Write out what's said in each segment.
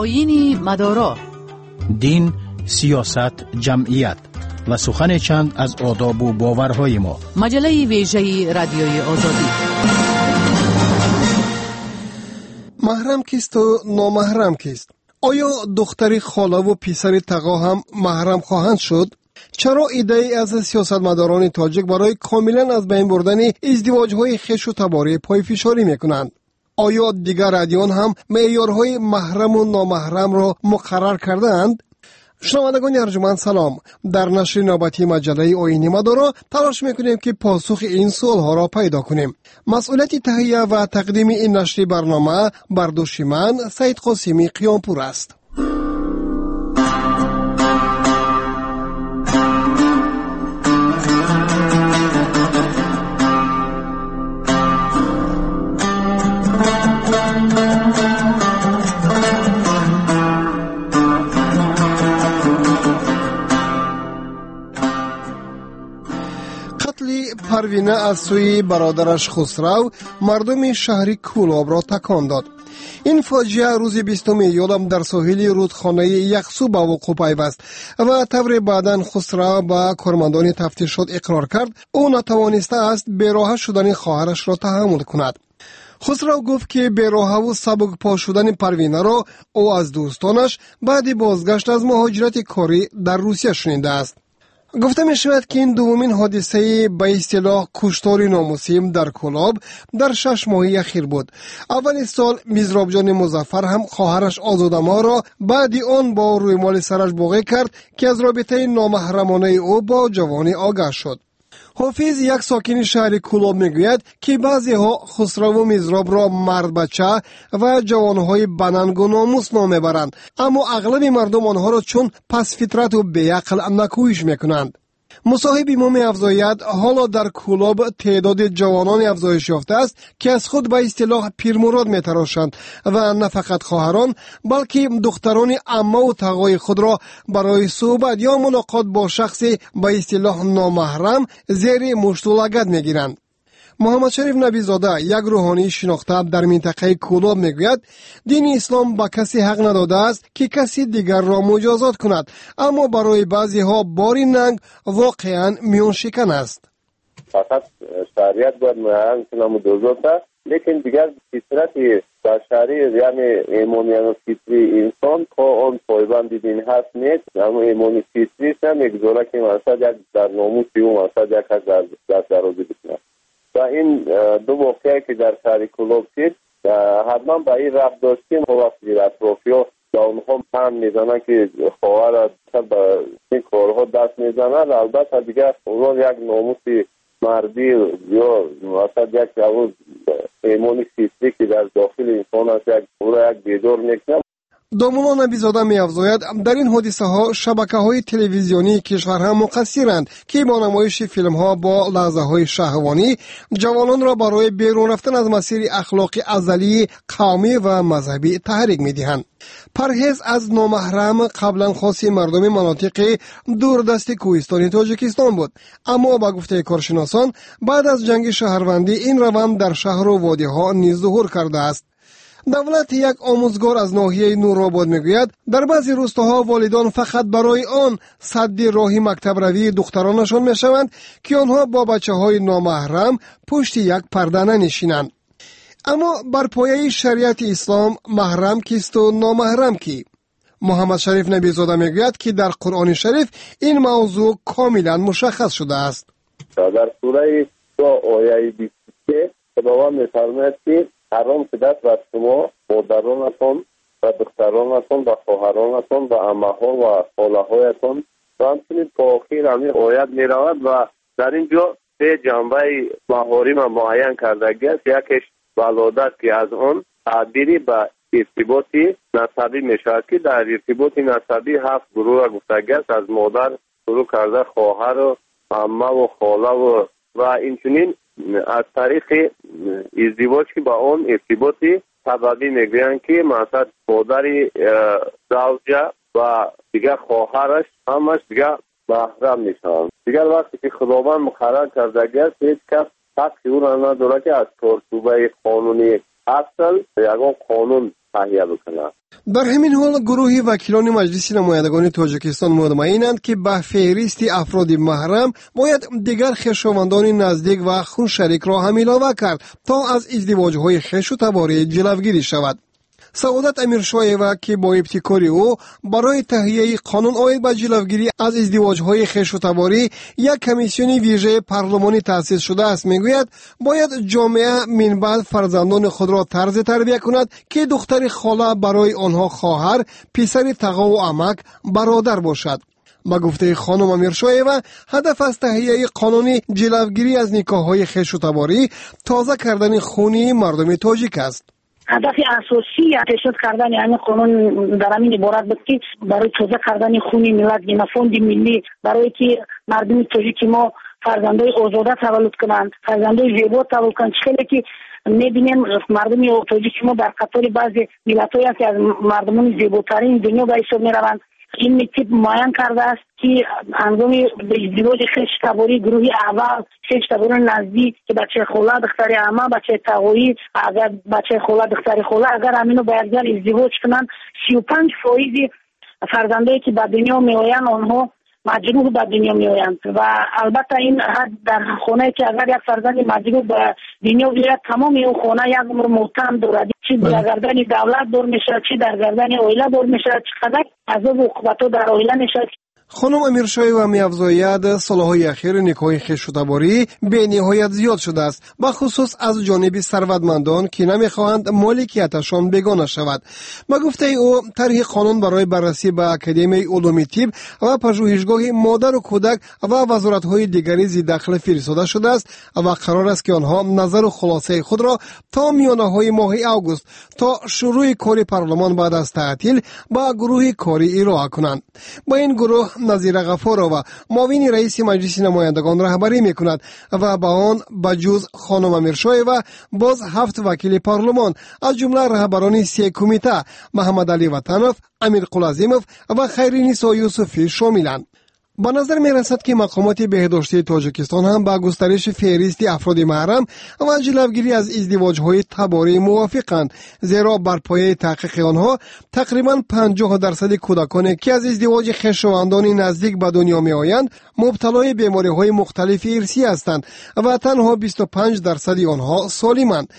آیین مدارا، دین، سیاست، جمعیت و سخن چند از آداب و باورهای ما. مجله ویژه رادیوی آزادی. محرم کیست و نامحرم کیست؟ آیا دختری خاله و پسر تقا هم محرم خواهند شد؟ چرا ایده از سیاستمداران تاجیک برای کاملا از بین بردن ازدواج‌های خویش و تباری پایفشاری میکنند؟ آیا دیگر ادیان هم معیارهای محرم و نامحرم را مقرر کردند؟ شنوندگان ارجمند سلام. در نشر نوبتی مجله آیین مدارا تلاش میکنیم که پاسخ این سوالها را پیدا کنیم. مسئولیت تهیه و تقدیم این نشر برنامه بر دوش من سید قاسمی قیامپور است. پروینه از سوی برادرش خسرو مردم شهر کولاب را تکان داد. این فاجعه روز 20 ایول در ساحل رودخانه یخسو به وقوع پیوست و طور بعداً خسرو با کارمندان تفتیشات اقرار کرد او نتوانسته است بیراه شدن خواهرش را تحمل کند. خسرو گفت که بیراه و سبک پا شدن پروینه را او از دوستانش بعد بازگشت از مهاجرت کاری در روسیه شنیده است. گفته می شود که این دومین حادثه به اصطلاح کشتار ناموسی در کولاب در 6 ماه اخیر بود. اول سال میزراب جان مظفر هم خواهرش آزادما را بعد آن با روی مال سرش بوقی کرد که از رابطه نامحرمانه او با جوانی آگاه شد. حافظ یک ساکن شهر کولاب میگوید که بعضی ها خسرو و میزراب را مرد بچه و جوانهای بننگ و ناموس نام میبرند، اما اغلب مردم آنها را چون پس فطرت و بیعقل نکویش میکنند. مصاحب ما می‌افزاید حالا در کولاب تعداد جوانان افزایش یافته است که از خود به اصطلاح پیرمراد می‌تراشند و نه فقط خواهران بلکه دختران عمه و تقای خود را برای صحبت یا ملاقات با شخصی به اصطلاح نامحرم زیر مشت و لگد می‌گیرند. محمد شریف نبی‌زاده یک روحانی شناخته در منطقه کولاب میگوید دین اسلام به کسی حق نداده است که کسی دیگر را مجازات کند، اما برای بعضی ها باری ننگ واقعا میان شکن است. فقط شریعت باید محرم کنه مجازات، لیکن دیگر فطرت بشری یعنی ایمانیان و فطری انسان که آن پایبند دین هست نیست، اما ایمانی فطری هم میگذاره که مثلا یک در ناموسی و مثلا یک از دست درازی بکنه. و این دو واقعه که در شهر کولاب شد حتما به این رفت داشتیم و وقتی اطرافی ها به اونها هم میزنن که خواهر به این کارها دست میزنن. البته دیگر اونها یک ناموسی مردی یا مثلا یک روز ایمانی فیزیکی که در داخل انسان هست یک بیدار میکنه. دامونا نبی‌زاده می‌افزاید در این حادثه ها شبکه‌های تلویزیونی کشورها مقصرند که با نمایش فیلم‌ها با لحظه‌های شهوانی جوانان را برای بیرون رفتن از مسیر اخلاقی ازلی قومی و مذهبی تحریک می‌دهند. پرهیز از نامحرم قبلا خاص مردم مناطق دوردست کوهستانی تاجیکستان بود، اما با گفته کارشناسان بعد از جنگ شهروندی این روند در شهر و وادی‌ها نیز ظهور کرده است. دولت یک آموزگار از ناحیه نورآباد میگوید در بعضی روستاها والدان فقط برای آن سد راهی مکتب روی دخترانشان میشوند که آنها با بچه‌های نامحرم پشت یک پرده ننشینند. اما بر پایه شریعت اسلام محرم کیست و نامحرم کی؟ محمد شریف نبی‌زاده میگوید که در قرآن شریف این موضوع کاملا مشخص شده است. در سوره 2 آیه 23 خداوند می‌فرماید که حرام شده بر شما مادرانتان و دخترانتان و خواهرانتان و عمه‌ها و خاله‌هایتان و همچنین تا آخر همین آیت می‌رود و در اینجا 3 جنبه محارم معین کردگی است. یکیش ولادت که از آن تعبیری به ارتباطی نسبی می‌شود که در ارتباط نسبی 7 گروه را گفتگی است، از مادر شروع کرده خواهر و عمه و خاله و اینچنین از طریق ازدواج که با اون ارتباطی سببی میگویند که مثلا مادر زوجه و دیگر خواهرش همش دیگر محرم میشن. دیگر وقتی که خداوند مقرر کردگی است هیچ کس حقی او را نداره که از چارچوبه قانونی اصل یگان قانون تهیه بکنه. در همین حال گروهی وکیلان مجلس نمایندگان تاجیکستان مطمئنند که به فهرست افراد محرم باید دیگر خویشاوندان نزدیک و خون شریک را هم علاوه کرد تا از ازدواج‌های خویش و تباری جلوگیری شود. سعادت امیرشایوا که با ابتکار او برای تهیه قانون عاید به جلوگیری از ازدواج‌های خویش و تباری یک کمیسیون ویژه پارلمانی تأسیس شده است میگوید باید جامعه من بعد فرزندان خود را طرز تربیت کند که دختر خاله برای آنها خواهر، پسر تقا و عمک، برادر باشد. با گفته خانم امیرشایوا هدف از تهیه قانونی جلوگیری از نکاح‌های خویش و تباری تازه کردن خونی مردم تاجیک است. هدف اساسی تشدید کردن یعنی قانون در همین عبارت بود که برای تازه کردن خون ملت و فوند ملی برای که مردم تاجیک ما فرزندای آزاده تولد کنند، فرزندای زیبا تولد کنند. خیلی که می‌بینیم مردم تاجیک ما در قطار بعضی ملت‌هایی که از مردمان زیباترین دنیا به حساب می‌روند. این مکتب معین کرده است که هنگام ازدواج خویش تباری گروهی اول خویش تباری نزدیک که بچه خاله دختر عمه بچه تقویی اگر بچه خاله دختر خاله اگر همینو به یکدیگر ازدواج کنند 35% فرزندایی که به دنیا میآیند آنها مجروح به دنیا میآیند و البته این در خانه که اگر یک فرزند مجروح به دنیا بیاید تمام این خانه یک عمر متهم دارد، چی در گردن دولت دور میشه چی در گردن عائله دور میشه، چقدر عذاب و عقوبت در عائله میشه. خانم امیرشایوا می‌افزاید سالهای اخیر نکاح خویش و تباری به نهایت زیاد شده است، به خصوص از جانب ثروتمندان که نمی‌خواهند مالکیتشان بیگانه شود. با گفته او طرح قانون برای بررسی به اکادمی علوم طب و پژوهشگاه مادر و کودک و وزارت‌های دیگری ذی‌دخل فرستاده شده است و قرار است که آنها نظر و خلاصه خود را تا میانه‌های ماه آگوست تا شروع کار پارلمان بعد از تعطیل با گروه کاری ارائه کنند. با این گروه نظیر غفارова معاون رئیس مجلس نمایندگان رهبری میکند و با آن بجز خانم امیرشایوا باز 7 وکیل پارلمان از جمله رهبران 3 کمیته محمد علی وطنов، امیر قلعظیمov و خیرنسا یوسفی شاملند. با نظر می رسد که مقامات بهداشتی تاجیکستان هم با گسترش فهرست افراد محرم و جلوگیری از ازدواج‌های تباری موافقند، زیرا بر پایه تحقیق آنها تقریباً 50% کودکانی که از ازدواج خویشاوندان نزدیک به دنیا می آیند مبتلای بیماری‌های مختلف ارثی هستند و تنها 25% آنها سالمند.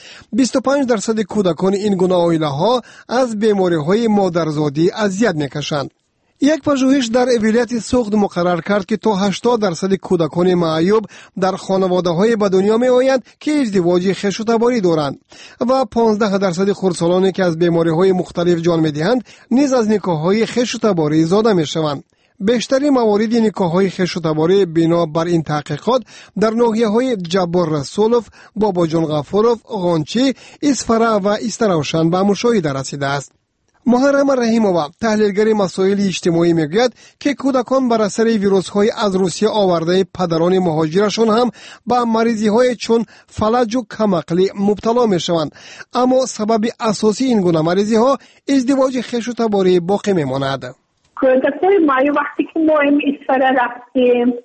25% کودکان این گونه عائله‌ها از بیماری‌های مادرزادی اذیت می‌کشند. یک پژوهش در ولایت سوخت مقرر کرد که تا 80% کودکان معیوب در خانواده‌های به دنیا می‌آیند که ازدواج خویش و تباری دارند و 15% خردسالانی که از بیماری‌های مختلف جان می‌دهند نیز از نکاح‌های خویش و تباری زاده می‌شوند. بیشتری موارد نکاح‌های خویش و تباری بنا بر این تحقیقات در ناحیه‌های جبار رسولوف، باباجان غفورов، غانچی، اسفره و استراوشن به مشاهده رسیده است. محرم رحیمова تحلیلگر مسائل اجتماعی میگوید که کودکان بر اثر ویروس‌های از روسیه آورده پدران مهاجرشان هم به مریضی‌های چون فلج و کمعقلی مبتلا میشوند، اما سبب اساسی این گونه مریضی‌ها ازدواج خویش و تباری باقی میماند. کودکان ما وقتی که ما این اسفره رفتیم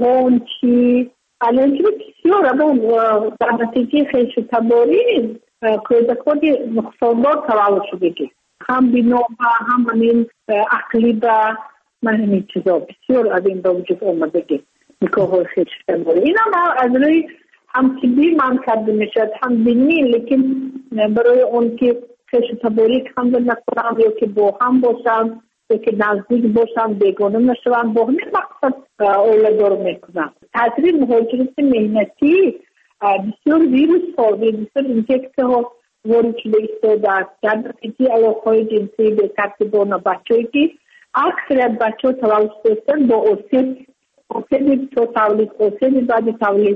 غونچی الان که بسیار در نتیجه خویش و تباری کودکان نقصاندار تولد شده هم بینو و هم همین عقلی و همین چیزا بسیار از این وجود اومده که نکاح خویش تباری این هم از روی هم طبی من کرده میشد هم دینی، لیکن برای اون که خویش تباری کم نکنم یا که با هم باشم یا که نزدیک باشم بیگانه نشوم با همین مقصد اولادار میکنم. تاثیر مهاجرت مهنتی بسیار ویروس ها بسیار اینجکته ها وارد شده ایستاده است. در نتیجه علاقه‌های جنسی به ترتیبان بچه‌ای که اکثریت بچه‌ها تولد شدن با اوسیب تو تولید اوسیب بعد تولید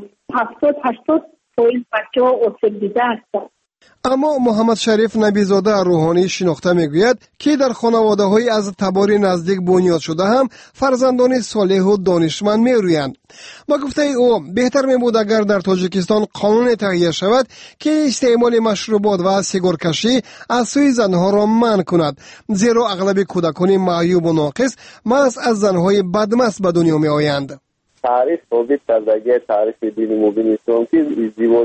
70-80% بچه‌ها اوسیب دیده هستند. اما محمد شریف نبیزاده روحانی شناخته میگوید که در خانواده‌های از تباری نزدیک بنیاد شده هم فرزندان صالح و دانشمند میرویند. با گفته او بهتر میبود اگر در تاجیکستان قانون تهیه شود که استعمال مشروبات و سیگارکشی از سوی زنها را منع کند، زیرا اغلب کودکان معیوب و ناقص محض از زنهای بدمست به دنیا میآیند. تعریف ثابت کردگی تعریف دین مبین اسلام که ازدواج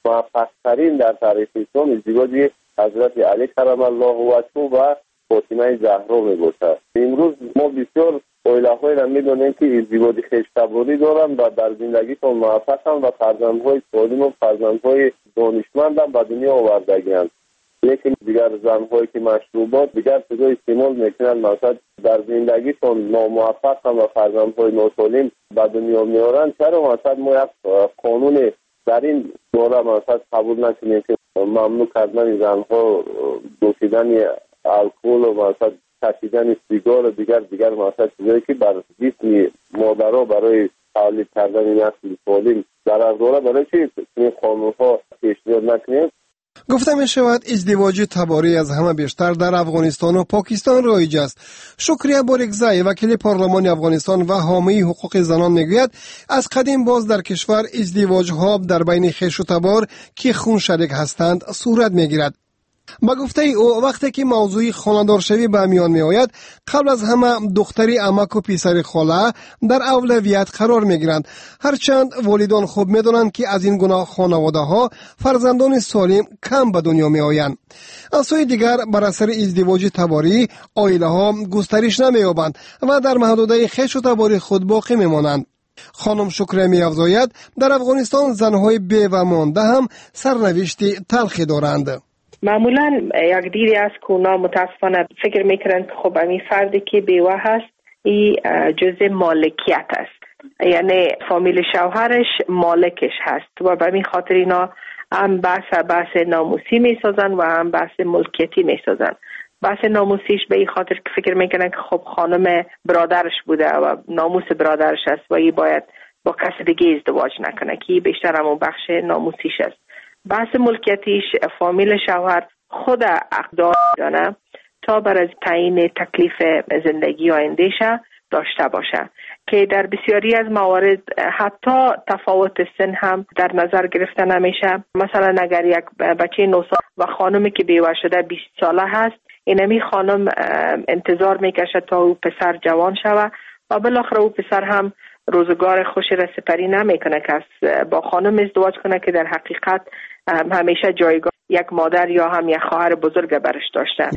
موفق‌ترین در تاریخ اسلام ازدواج حضرت علی کرم الله وجهه و فاطمه زهرا میباشد. امروز ما بسیار اویلاهای را میدونیم که ازدواج خویشتباری دارند و در زندگیشان موفقند و فرزندهای سالم و فرزندهای دانشمند به دنیا آوردگی‌اند. لیکن دیگر زنهایی که مشروبات دیگر چیزا استعمال میکنند، مثلا در زندگیشان ناموفقند و فرزندهای ناسالم به دنیا میارند. چرا مثلا ما یک قانون در این دوره مثلا قبول نکنیم که ممنوع کردن زنها دوشیدن الکل و مثلا کشیدن سیگار و دیگر مثلا چیزایی که بر جسم مادرها برای تولید کردن نسل سالم ضرر داره، برای چی این قانون‌ها پیشنهاد نکنیم؟ گفته می شود ازدواج تباری از همه بیشتر در افغانستان و پاکستان رایج است. شکریه بارکزی، وکیل پارلمان افغانستان و حامی حقوق زنان میگوید از قدیم باز در کشور ازدواج ها در بین خویش و تبار که خون شریک هستند صورت میگیرد. با گفته او وقتی که موضوع خانه‌دارشوی به میان می آید، قبل از همه دختری عمک و پسر خاله در اولویت قرار می گیرند. هرچند والدان خوب می دانند که از این گونه خانواده ها فرزندان سالم کم به دنیا می آیند. از سوی دیگر بر اثر ازدواج تباری عائله ها گسترش نمی یابند و در محدوده خویش و تباری خود باقی می مانند. خانم شکریه می افزاید در افغانستان زنهای بیوه مانده هم سرنوشت تلخی دارند. معمولا یک دیری از که اونا متاسفانه فکر میکنن که خب این فردی که بیوه هست این جزء مالکیت است، یعنی فامیل شوهرش مالکش هست و به این خاطر اینا هم بحث ناموسی میسازن و هم بحث ملکیتی میسازن. بحث ناموسیش به این خاطر که فکر میکنن که خب خانم برادرش بوده و ناموس برادرش است و این باید با کس دیگه ازدواج نکنه که بیشتر همون بخش ناموسیش است. بحث ملکیتیش فامیل شوهر خود اقدار دانه تا برای تعیین تکلیف زندگی آیندهش داشته باشه که در بسیاری از موارد حتی تفاوت سن هم در نظر گرفته نمیشه. مثلا اگر یک بچه 9 سال و خانمی که بیوه شده 20 ساله هست، اینمی خانم انتظار میکشه تا او پسر جوان شوه و بالاخره او پسر هم روزگار خوشی را سپری نمیکنه که با خانم ازدواج کنه که در حقیقت همیشه جایگاه یک مادر یا هم یک خواهر بزرگ برش داشته.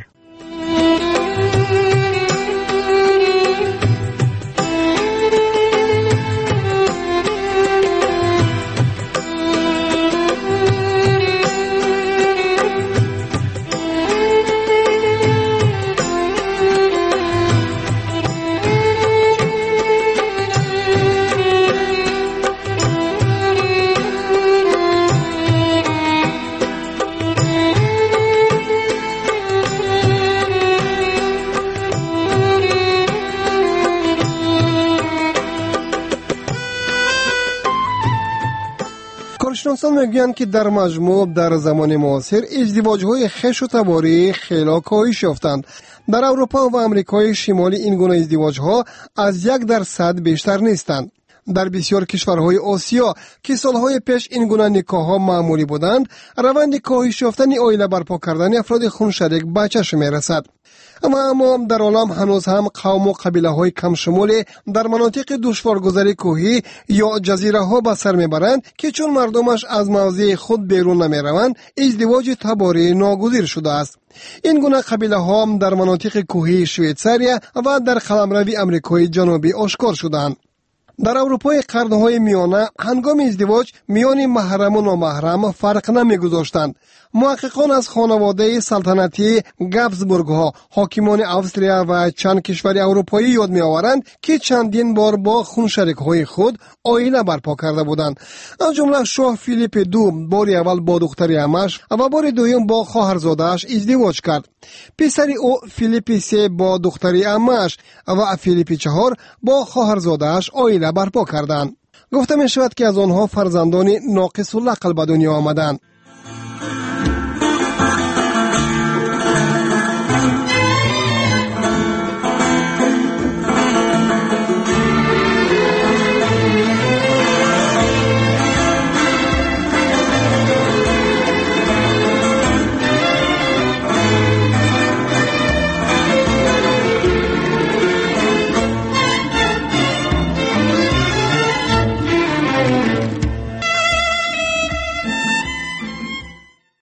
کارشناسان میگویند که در مجموع در زمان معاصر ازدواج‌های خویش و تباری خیلی کاهش یافتند. در اروپا و امریکای شمالی این گونه ازدواج‌ها از 1% بیشتر نیستند. در بسیار کشورهای آسیا که سالهای پیش این گونه نکاح‌ها معمولی بودند، روند کاهش یافتن عائله برپا کردن افراد خون شریک به چشم می‌رسد. اما در عالم هنوز هم قوم و قبیله های کم شمول در مناطق دشوارگذر کوهی یا جزیره ها به سر میبرند که چون مردمش از موضع خود بیرون نمی روند ازدواج تباری ناگزیر شده است. این گونه قبیله ها در مناطق کوهی شویتساریا و در قلمرو امریکای جنوبی آشکار شدند. در اروپای قرنهای میانه هنگام ازدواج میان محرم و نامحرم فرق نمیگذاشتند. محققان از خانواده سلطنتی گابسبورگ ها، حاکمان استریا و چند کشور اروپایی یاد میآورند که چندین بار با خونشریک های خود عائله برپا کرده بودند. از جمله شاه فیلیپ دو بار اول با دختر عمش و بار دوم با خواهرزاده‌اش ازدواج کرد. پسر او فیلیپ سه با دختر عمش و فیلیپ چهار با خواهرزاده‌اش عائله برپا کردند. گفته می شود که از آنها فرزندان ناقص العقل به دنیا آمدند.